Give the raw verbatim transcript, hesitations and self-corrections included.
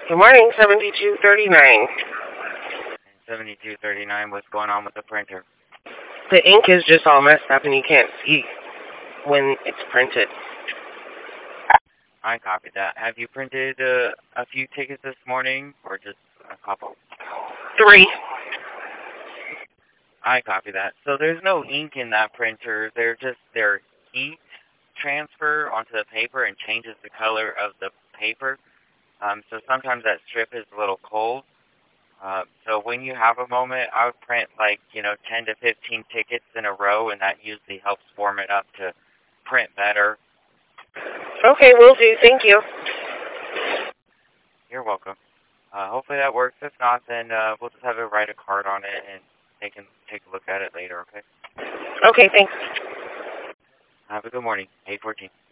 Good morning, seventy-two thirty-nine. seventy-two thirty-nine, what's going on with the printer? The ink is just all messed up and you can't see when it's printed. I copied that. Have you printed uh, a few tickets this morning, or just a couple? Three. I copy that. So there's no ink in that printer. They're just their heat transfer onto the paper and changes the color of the paper. Um, so sometimes that strip is a little cold. Uh, so when you have a moment, I would print like, you know, ten to fifteen tickets in a row, and that usually helps warm it up to print better. Okay, will do. Thank you. You're welcome. Uh, hopefully that works. If not, then uh, we'll just have it write a card on it, and they can take a look at it later, okay? Okay, thanks. Have a good morning. eight fourteen.